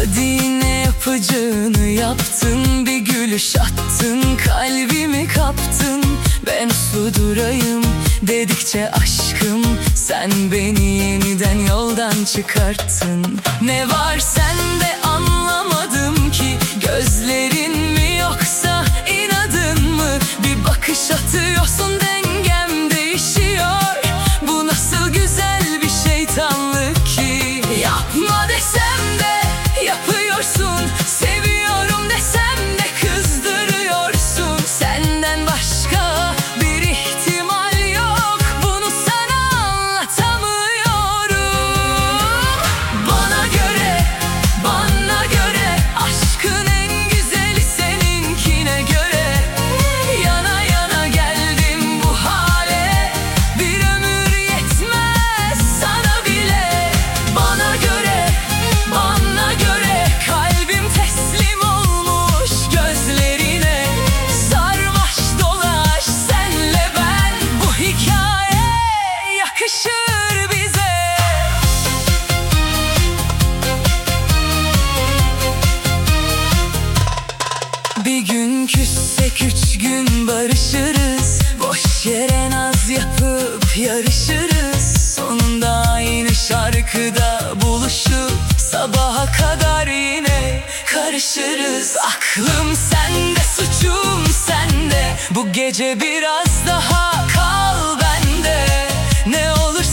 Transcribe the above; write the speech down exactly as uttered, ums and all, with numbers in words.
Hadi ne yapacağını yaptın, bir gülüş attın, kalbimi kaptın. Ben uslu durayım dedikçe aşkım, sen beni yeniden yoldan çıkarttın. Ne var sende anlamadım ki, gözlerin mi yoksa inadın mı? Bir bakış atıyorsun, dengem değişiyor. Bu nasıl güzel bir şeytanlık ki? Yapma desem de yapıyorsun, seviyorum desem de kızdırıyorsun. Senden başka bir ihtimal yok, bunu sana anlatamıyorum. Bana göre, bana göre aşkın en güzeli seninkine göre. Yana yana geldim bu hale, bir ömür yetmez sana bile. Bana göre, bana göre kalbim teslim olmuş gözlerine. Sarmaş dolaş senle ben, bu hikaye yakışır bize. Bir gün küssek üç gün barışırız, boş yere naz yapıp yarışırız. Sonunda aynı şarkıda buluşup sabaha kadar yine karışırız. Aklım sende, suçum sende, bu gece biraz daha kal bende. Ne olur